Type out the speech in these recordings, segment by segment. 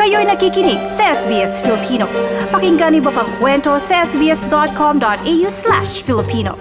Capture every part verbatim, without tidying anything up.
Kayo'y nakikinig sa S B S Filipino. Pakinggan niyo pa pang kwento sa sbs.com.au slash Filipino.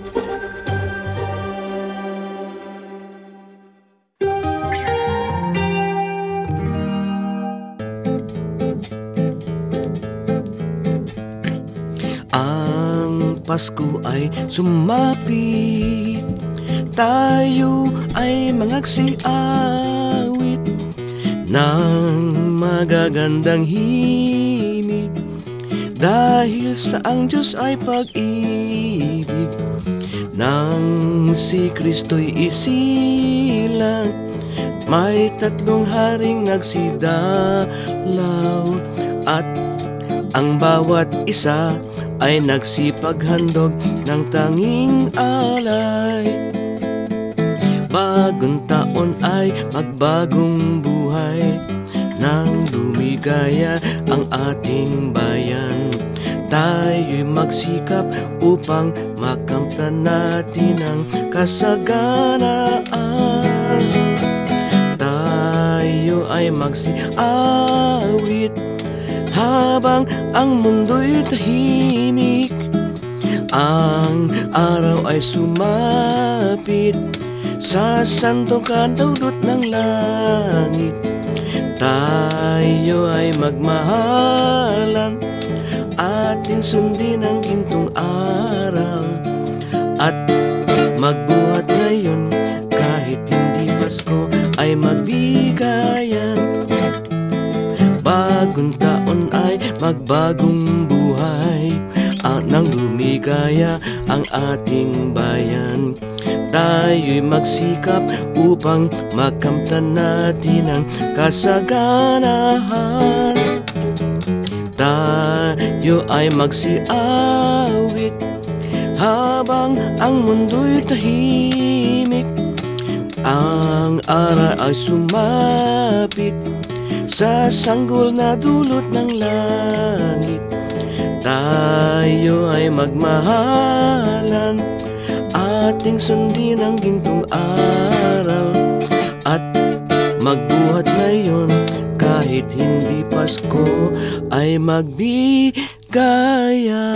Ang Pasko ay sumapit, tayo ay mangagsiawit ng magagandang himig, dahil sa ang Diyos ay pag-ibig, nang si Kristo'y isilang, may tatlong haring nagsidalaw, at ang bawat isa ay nagsipaghandog ng tanging alay. Bagong taon ay magbagong buhay, nang lumigaya ang ating bayan. Tayo'y magsikap upang makamtan natin ang kasaganaan. Tayo ay magsiawit habang ang mundo'y tahimik. Ang araw ay sumapit sa santong kadaulut ng langit. Tayo ay magmahalan, ating sundin ang gintong araw, at magbuhat ngayon kahit hindi Pasko ay magbigayan. Bagong taon ay magbagong buhay, ang nang lumigaya ang ating bayan. Tayo'y magsikap upang makamtan natin ang kasaganahan. Tayo ay magsiawit habang ang mundo'y tahimik. Ang araw ay sumapit sa sanggol na dulot ng langit. Tayo ay magmahalan, ating sundin ang gintong araw, at magbuhat ngayon kahit hindi Pasko ay magbigaya.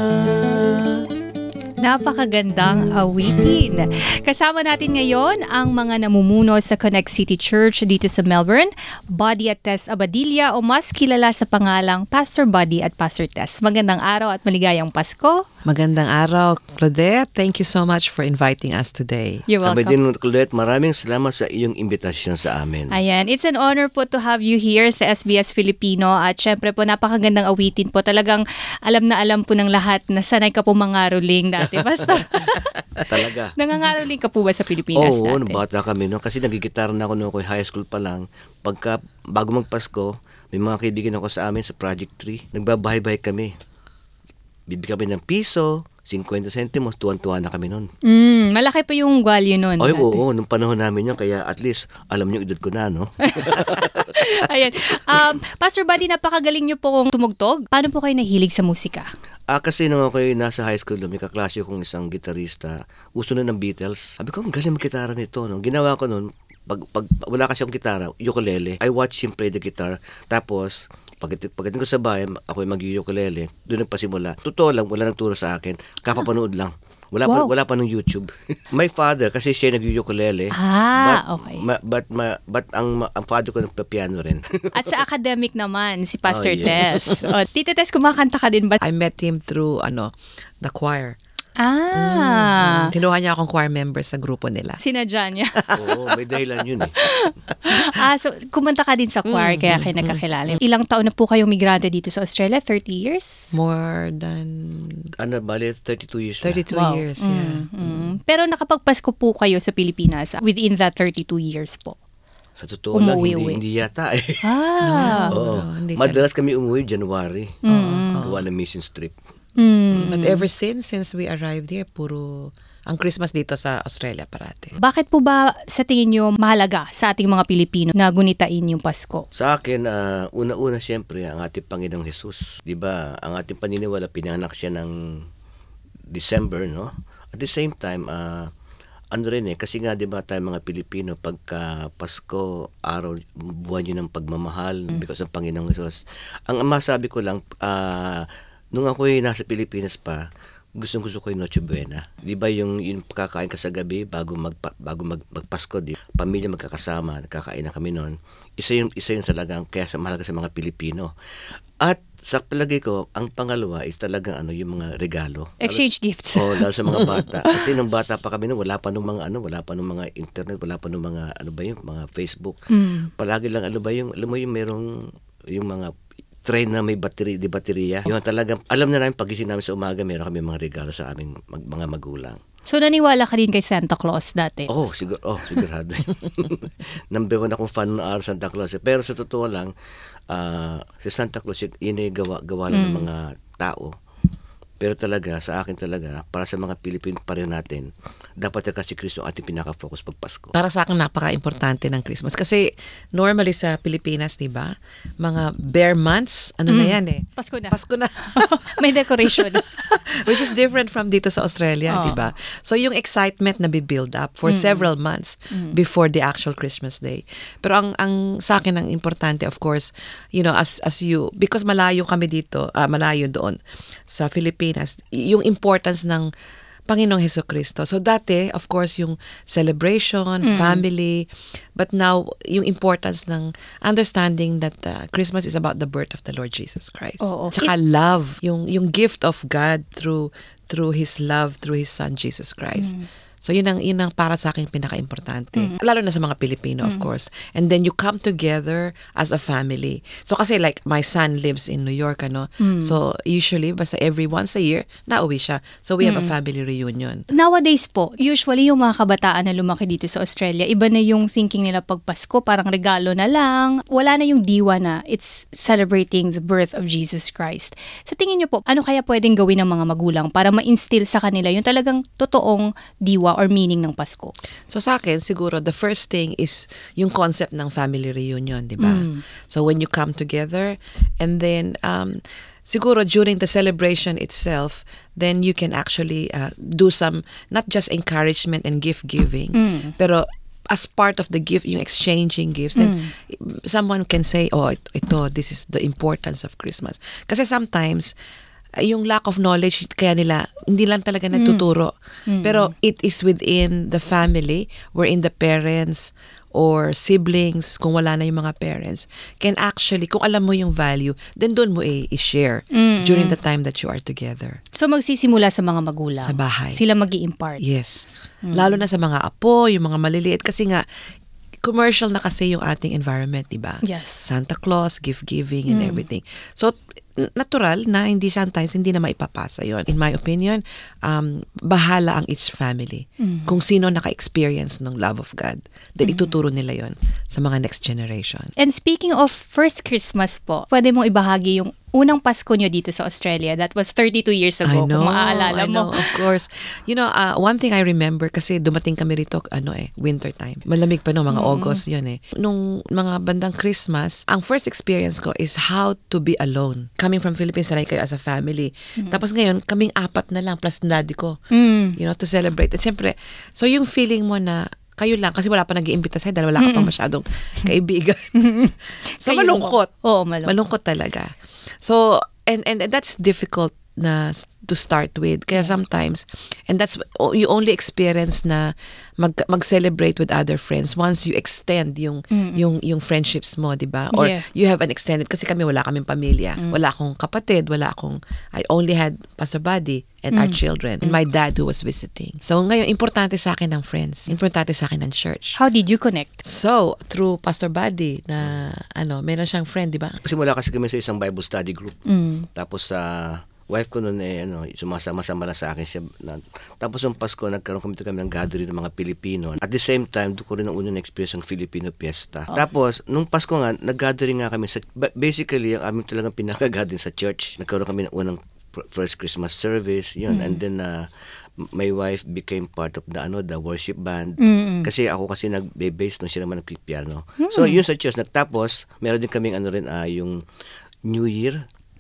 Napakagandang awitin. Kasama natin ngayon ang mga namumuno sa Connect City Church dito sa Melbourne, Buddy at Tess Abadilla, o mas kilala sa pangalang Pastor Buddy at Pastor Tess. Magandang araw at maligayang Pasko. Magandang araw, Claudette. Thank you so much for inviting us today. You're welcome. Kami din, Claudette, maraming salamat sa iyong imbitasyon sa amin. Ayan, it's an honor po to have you here sa S B S Filipino, at syempre po napakagandang awitin po. Talagang alam na alam po ng lahat na sanay ka po mangaroling dati, Pastor. Talaga. Nangangaroling ka po ba sa Pilipinas Oo, dati? nung bata kami, no? Kasi nagigitara na ako noong ako high school pa lang. Pagka, bago magpasko, may mga kaibigan ako sa amin sa Project three. Nagbabahay-bahay kami. Bibigyan kami ng piso, fifty centimos, tuwan-tuwa na kami noon. Mm, malaki pa yung value nun. Ay, dati. oo, nung panahon namin yun, kaya at least alam niyo edad ko na, no? Ayan. Um, Pastor Buddy, napakagaling niyo pong tumugtog. Paano po kayo nahilig sa musika? Ah, kasi nung ako yung nasa high school, may kaklase kong isang gitarista, uso na ng Beatles. Sabi ko, ang galing mag-gitara nito, no? Ginawa ko noon, pag, pag wala kasi akong gitara, ukulele. I watch him play the guitar. Tapos, pag, pagdating ko sa bahay, ako yung mag-ukulele. Doon nagpasimula. Totoo lang, wala nagturo sa akin. Kapapanood lang. Wala Wow. pa wala pa ng YouTube. My father kasi siya nag-ukulele. Ah, but, okay. Ma, but ma, but ang ang father ko nagpa-piano rin. At sa academic naman, si Pastor Oh, yes. Tess. O, Tito Tess, kumakanta ka din ba? I met him through ano, the choir. Ah, Tinuha niya akong choir member sa grupo nila. sinadya niya. Oo, may dahilan yun eh. ah, so kumanta ka din sa choir, kaya kayo nagkakilala. Ilang taon na po kayong migrante dito sa Australia? thirty years? More than Ano, bali, thirty-two years na. thirty-two Wow. years. Yeah. Mm. Pero nakapagpasko po kayo sa Pilipinas within that thirty-two years po. Sa totoo lang, Umuwi-uwi. hindi, hindi yata eh. Ah. Oo. no, hindi Madalas kami umuwi January. Mm. Gawa ng mission trip. Mm. But ever since, since we arrived here, puro ang Christmas dito sa Australia parati. Bakit po ba sa tingin nyo mahalaga sa ating mga Pilipino na gunitain yung Pasko? Sa akin, ah, una-una siyempre, ang ating Panginoong Jesus. Di ba? Ang ating paniniwala, pinanganak siya ng December, no? At the same time, ah, ano rin eh, kasi nga 'di ba tayo mga Pilipino pagka Pasko, araw buwan yun ng pagmamahal because ng Panginoong Hesus. Ang masabi ko lang ah nung ako'y nasa Pilipinas pa, gustong gusto ko yung Noche Buena. 'Di ba yung yung kakain ka sa gabi bago mag bago mag, magpasko, di pamilya magkakasama, nagkakain na kami noon. Isa yung isa yung talagang kaya sa mahalaga sa mga Pilipino. At sa palagay ko, ang pangalawa is talagang ano yung mga regalo. Exchange gifts. Oh, lalo sa mga bata. Kasi nung bata pa kami noon, wala pa nung mga ano, wala pa nung mga internet, wala pa nung mga ano ba yung mga Facebook. Mm. Palagi lang ano ba yung alam mo yung merong yung mga train na may battery, di baterya. Yung talagang alam na namin pagising namin sa umaga, meron kami mga regalo sa aming mag, mga magulang. So naniwala ka din kay Santa Claus dati? Oh, siguro, oh, sigurado. Number one akong fan ng araw Santa Claus. Pero sa totoo lang, ah, si Santa Claus, yun ay gawa, gawa lang ng mga tao. Pero talaga, sa akin talaga, para sa mga Pilipino pa rin natin, dapat talaga si Kristo ang ating pinaka-focus pag Pasko. Para sa akin, napaka-importante ng Christmas. Kasi normally sa Pilipinas, di ba, mga bare months, ano na yan eh. Pasko na. Pasko na. May decoration. Which is different from dito sa Australia, Oh. di ba? So yung excitement na be-build up for several months before the actual Christmas day. Pero ang ang sa akin ang importante, of course, you know, as as you, because malayo kami dito, ah, malayo doon sa Pilipinas, yung importance ng Panginoong Hesukristo. So dati, of course, yung celebration, family, but now yung importance ng understanding that uh, Christmas is about the birth of the Lord Jesus Christ. Oo. Tsaka love, yung yung gift of God through through His love, through His Son Jesus Christ. So yun ang yun ang para sa akin pinaka-importante. Lalo na sa mga Pilipino, of course. And then you come together as a family. So kasi like my son lives in New York, ano. So usually basta every once a year nauwi siya. So we have a family reunion. Nowadays po, usually yung mga kabataan na lumaki dito sa Australia, iba na yung thinking nila pag Pasko, parang regalo na lang. Wala na yung diwa na it's celebrating the birth of Jesus Christ. Sa tingin niyo po, ano kaya pwedeng gawin ng mga magulang para ma-instill sa kanila yung talagang totoong diwa or meaning ng Pasko? So sa akin, siguro, the first thing is yung concept ng family reunion, di ba? So when you come together, and then, um, siguro during the celebration itself, then you can actually uh, do some, not just encouragement and gift giving, pero as part of the gift, yung exchanging gifts, then someone can say, oh, ito, ito, this is the importance of Christmas. Kasi sometimes, yung lack of knowledge, kaya nila, hindi lang talaga nagtuturo. Pero it is within the family, wherein the parents or siblings, kung wala na yung mga parents, can actually, kung alam mo yung value, then doon mo i- i-share during the time that you are together. So magsisimula sa mga magulang. Sa bahay. Sila mag-i-impart. Yes. Lalo na sa mga apo, yung mga maliliit. Kasi nga, commercial na kasi yung ating environment, di ba? Yes. Santa Claus, gift giving, and everything. So, natural na hindi sometimes hindi na maipapasa yon. In my opinion, um, bahala ang each family. Kung sino naka-experience ng love of God, then ituturo nila yon sa mga next generation. And speaking of first Christmas po, pwede mong ibahagi yung unang Pasko nyo dito sa Australia. That was thirty-two years ago, I know, kung maaalala I mo. know, of course. You know, uh, one thing I remember, kasi dumating kami rito, ano eh, winter time. Malamig pa no, mga August yun eh. Nung mga bandang Christmas, ang first experience ko is how to be alone. Coming from Philippines, sanay kayo as a family. Tapos ngayon, kaming apat na lang, plus daddy ko. Mm. You know, to celebrate. At siyempre, so yung feeling mo na, kayo lang, kasi wala pa nag-iimbita sa'yo dahil wala ka pang masyadong kaibigan. So Kayo malungkot. lang. Oo, malungkot. Malungkot talaga. So, and and that's difficult na s- to start with. Kaya sometimes, and that's, o- you only experience na mag, mag-celebrate with other friends once you extend yung, yung, yung friendships mo, di ba? Or Yeah. you have an extended, kasi kami wala kaming pamilya. Wala akong kapatid, wala akong, I only had Pastor Buddy and our children, and my dad who was visiting. So ngayon, importante sa akin ang friends. Importante sa akin ang church. How did you connect? So, through Pastor Buddy na, ano, meron siyang friend, di ba? Kasi mula kasi kami sa isang Bible study group. Tapos sa wife ko noon eh ano, sumasama-sama lang sa akin siya. Na, tapos yung Pasko nagkaroon kami kami ng gathering ng mga Pilipino. At the same time, doon ko rin ang unang experience ng Filipino Fiesta. Tapos nung Pasko nga, nag-gathering nga kami sa basically ang aming talagang pinaka-gathering sa church. Nagkaroon kami ng unang first Christmas service, yun. And then uh, my wife became part of the ano the worship band. Kasi ako kasi nag-bass no, siya naman nagpipiano. So yun sa church nagtapos, meron din kaming ano rin uh, yung New Year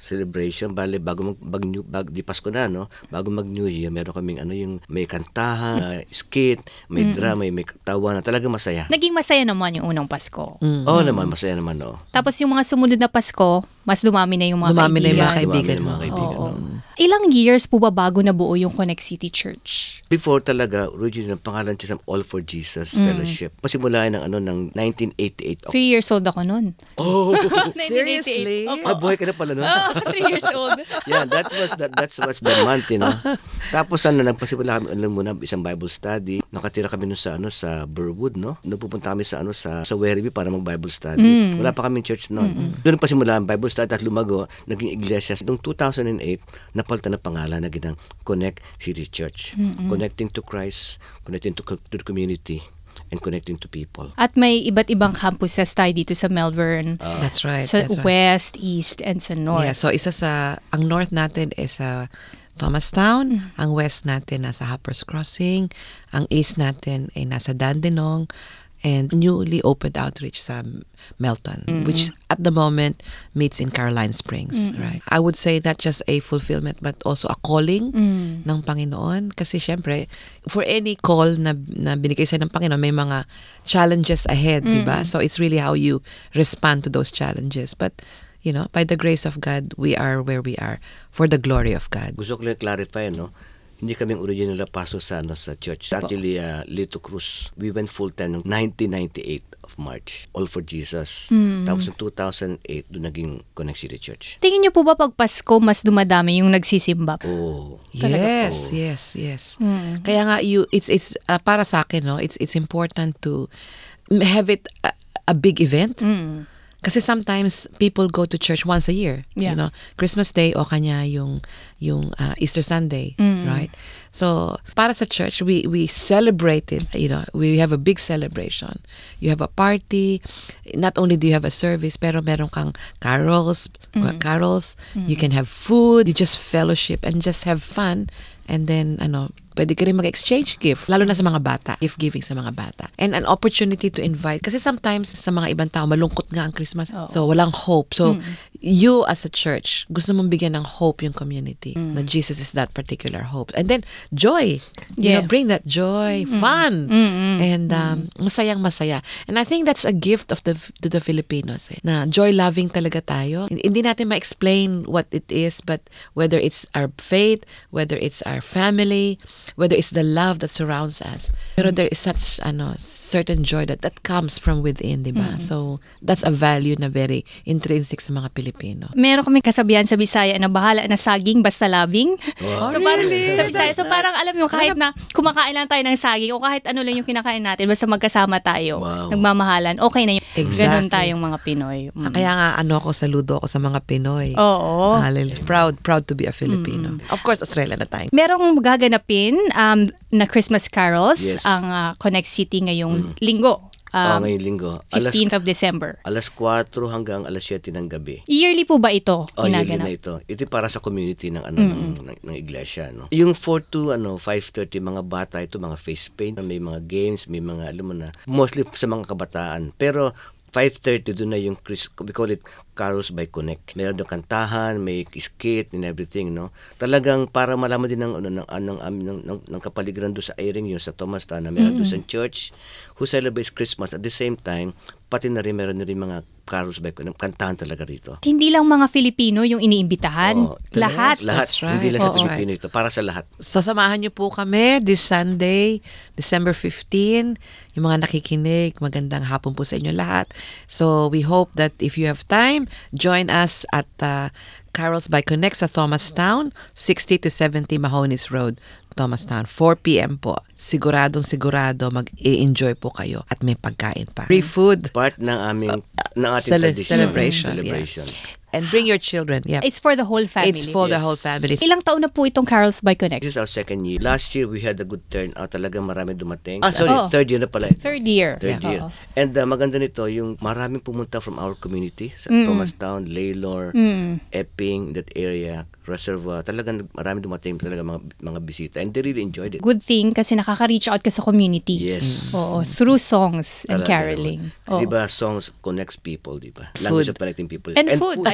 celebration. Bale, bago mag, bag, new, bag, di Pasko na, no? Bago mag New Year, meron kaming ano yung may kantahan, uh, skit, may drama, may, may tawanan. Talagang masaya. Naging masaya naman yung unang Pasko. Oo naman, masaya naman, no? Tapos yung mga sumunod na Pasko, mas dumami na yung mga Dumami na yung kaibigan. mga kaibigan dumami na mo. mga kaibigan, Oo. no? Ilang years po ba bago nabuo yung Connect City Church? Before talaga, original, ang pangalan siya sa All for Jesus Fellowship. Pasimula ng ano, ng nineteen eighty-eight. Three years old ako nun. Oh! Seriously? Ah, buhay ka na pala, no? Oh, three years old. Yeah, that was that that's was the month, you know. Tapos ano, nagpasimula kami ano muna isang Bible study. Nakatira kami nun sa ano sa Burwood, no. Nagpupunta kami sa ano sa sa Werribee para mag-Bible study. Wala pa kaming church noon. Doon pasimula ang Bible study at lumago, naging iglesia. Noong two thousand eight, napalitan ng pangalan na ginang Connect City Church. Connecting to Christ, connecting to, to the community, and connecting to people. At may iba't ibang campuses tayo dito sa Melbourne. That's right. Sa that's right. West, East, and sa North. Yeah, so isa sa, ang north natin is sa Thomastown, ang west natin nasa Hoppers Crossing, ang east natin ay nasa Dandenong, and newly opened outreach sa Melton, which at the moment meets in Caroline Springs. Right. I would say not just a fulfillment but also a calling ng Panginoon. Kasi syempre, for any call na, na binigay sa'yo ng Panginoon, may mga challenges ahead, di ba? So it's really how you respond to those challenges. But you know, by the grace of God, we are where we are for the glory of God. Gusto ko lang clarify, no? Hindi kaming original na pastor sa, ano, sa church. Actually, uh, Lito Cruz, we went full-time noong nineteen ninety-eight of March. All for Jesus. Tapos noong two thousand eight, doon naging Connect City Church. Tingin niyo po ba pag Pasko, mas dumadami yung nagsisimba? Oh. Yes, yes, yes. Kaya nga you it's it's uh, para sa akin, no, it's it's important to have it a, a big event. Kasi sometimes people go to church once a year, Yeah. you know, Christmas Day o kanya yung yung uh, Easter Sunday, right? So, para sa church, we we celebrate it, you know, we have a big celebration. You have a party, not only do you have a service, pero meron kang carols, carols, you can have food, you just fellowship and just have fun. And then, ano, pwede ka rin mag-exchange gift, lalo na sa mga bata, gift giving sa mga bata. And an opportunity to invite, kasi sometimes sa mga ibang tao, malungkot nga ang Christmas. So, walang hope. So, you as a church, gusto mong bigyan ng hope yung community, na Jesus is that particular hope. And then, joy. You Yeah. know, bring that joy, fun, and um, masayang masaya. And I think that's a gift of the to the Filipinos, eh, na joy-loving talaga tayo. Hindi natin ma-explain what it is, but whether it's our faith, whether it's our family, whether it's the love that surrounds us. Pero there is such ano certain joy that that comes from within, di ba? So that's a value na very intrinsic sa mga Pilipino. Meron kami kasabihan sa Bisaya na bahala na saging basta labing. Wow. So parang sa Bisaya, so parang alam mo kahit na kumakain lang tayo ng saging o kahit ano lang yung kinakain natin basta magkasama tayo, Wow. nagmamahalan, okay na yun. Exactly. Ganon tayong mga Pinoy. Mm. Kaya nga ano ako, saludo ako sa mga Pinoy. Oo. Hallelujah. Proud, proud to be a Filipino. Of course, Australia na tayo. Merong gaganapin um, na Christmas carols Yes. ang uh, Connect City ngayong linggo. Oh, Um, ngayong linggo. Alas, fifteenth of December. alas four hanggang alas seven ng gabi. Yearly po ba ito Oh, yearly ginaganap? na ito. Ito para sa community ng ano ng, ng, ng iglesia, no. Yung four to ano five thirty mga bata ito, mga face paint, may mga games, may mga alam mo na mostly sa mga kabataan. Pero five thirty doon na yung Chris, we call it Carols by Connect. Meron doon kantahan, may skit and everything, no. Talagang para malaman din ng ano ng ng, ng, ng, ng, ng kapaligiran doon sa airing yun sa Thomastown na meron doon sa church who celebrates Christmas at the same time pati na rin meron na rin mga carols by Connect. Kantahan talaga rito. Hindi lang mga Filipino yung iniimbitahan. Oo, Lahat. Lahat. That's right. Hindi lang sa Oo. Pilipino ito. Para sa lahat. Sasamahan niyo po kami this Sunday, December fifteenth. Yung mga nakikinig, magandang hapon po sa inyo lahat. So we hope that if you have time, join us at uh, Carols by Connect sa Thomastown, sixty to seventy Mahonis Road, Thomastown. four p.m. po. Siguradong sigurado mag-i-enjoy po kayo at may pagkain pa. Free food. Part ng aming ng ating Cele- tradition. celebration, Celebration. And bring your children. Yeah. It's for the whole family. It's for the Yes. whole family. Ilang taon na po itong Carols by Connect? This is our second year. Last year, we had a good turnout. Talagang marami dumating. Ah, sorry. Oh. Third year na pala. ito. Third year. Third Yeah. year. Oo. And uh, maganda nito, yung maraming pumunta from our community. Sa Thomastown, Laylor, Epping, that area, Reservoir. Talagang marami dumating talaga mga, mga bisita. And they really enjoyed it. Good thing kasi nakaka-reach out ka sa community. Yes. Oo. Through songs and Talaga caroling. naman. Kasi Oo. diba, songs connects people, diba? Food. Language of connecting people. And food. I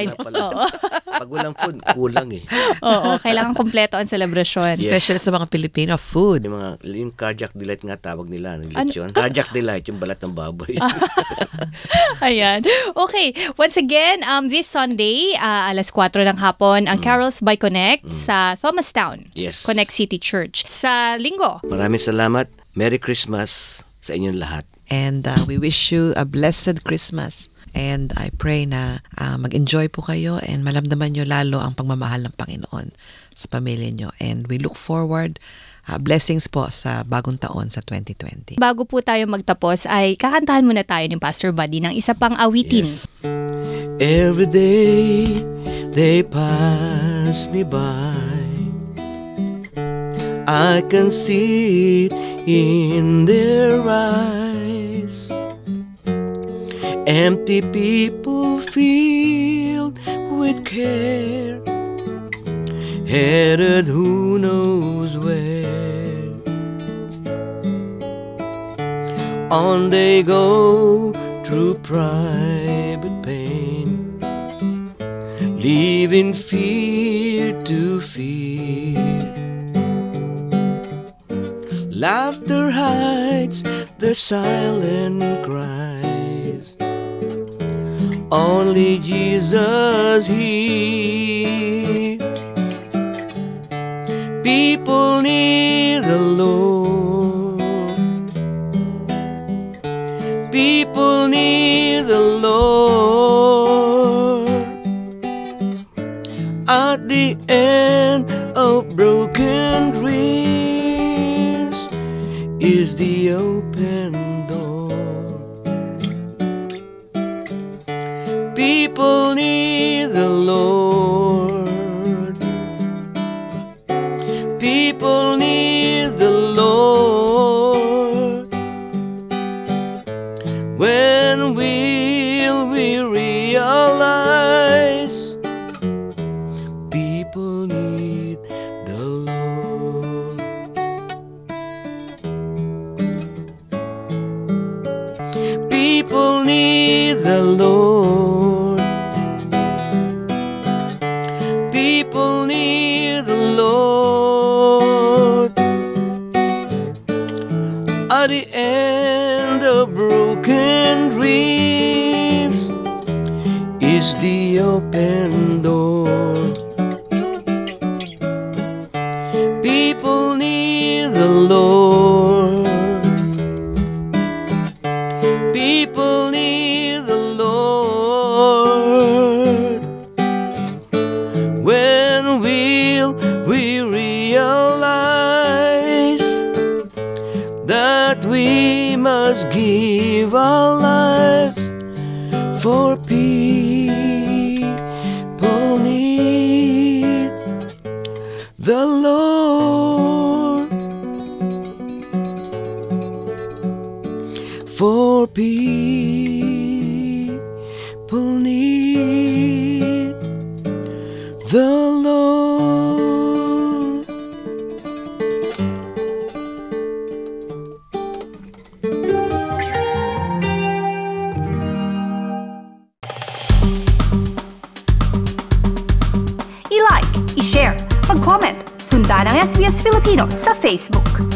nga pala. Oo. Pag walang food, kulang eh. Oo, kailangan kompleto ang selebrasyon. Yes. Especially sa mga Pilipino, food. Yung mga yung cardiac delight nga tawag nila, ng lechon. Cardiac delight, yung balat ng baboy. Ayan. Okay. Once again, um, this Sunday, uh, alas kwatro ng hapon, ang Carols by Connect sa Thomastown, Yes. Connect City Church. Sa linggo, Maraming salamat. Merry Christmas sa inyong lahat. And uh, we wish you a blessed Christmas. And I pray na uh, mag-enjoy po kayo and malamdaman nyo lalo ang pagmamahal ng Panginoon sa pamilya nyo. And we look forward, uh, blessings po sa bagong taon sa twenty twenty. bago po tayo magtapos, ay kakantahan muna tayo ni Pastor Buddy ng isa pang awitin. Yes. Every day they pass me by, I can see it in their eyes. Empty people filled with care, headed who knows where. On they go through private pain, leaving fear to fear. Laughter hides their silent cries, only Jesus hears. People need the Lord, people need the Lord. At the end of broken dreams is the open door. People need the Lord, people need the Lord. When will we realize people need the Lord? People need the Lord, people need the Lord. At the end of broken dreams is the open door. People need the Lord, people need the Lord. When will we realize that we must give our lives for people need the Lord, for people need the Lord. I-like, i-share, mag-comment, sundan ang S B S Filipino sa Facebook.